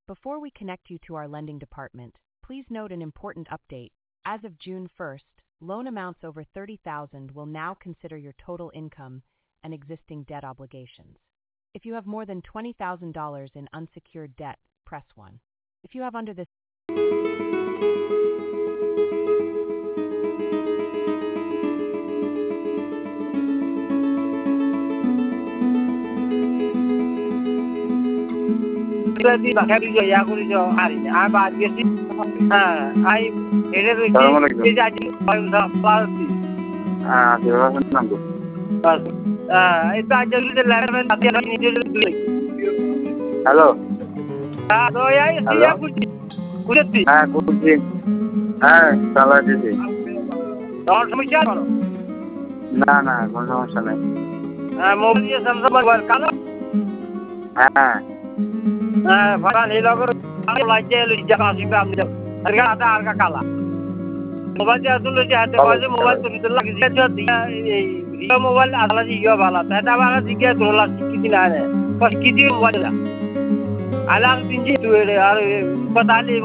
Before we connect you to our lending department, please note an important update. As of June 1st, loan amounts over $30,000 will now consider your total income and existing debt obligations. If you have more than $20,000 in unsecured debt, press 1. If you have under this hello হ্যাঁ বলছি হ্যাঁ চালা দিদি সমস্যা না না কোনো সমস্যা নেই মোবাইল স্যামসাং কালো হ্যাঁ ভাড়া নিয়ে আর কালা মোবাইল আসলে হাতে পাশে মোবাইল তো লাগিয়ে মোবাইল আসলে ভালো এটা আবার দিকে তোলা কিছু না কি মোবাইল আলাদা দিন আর কথা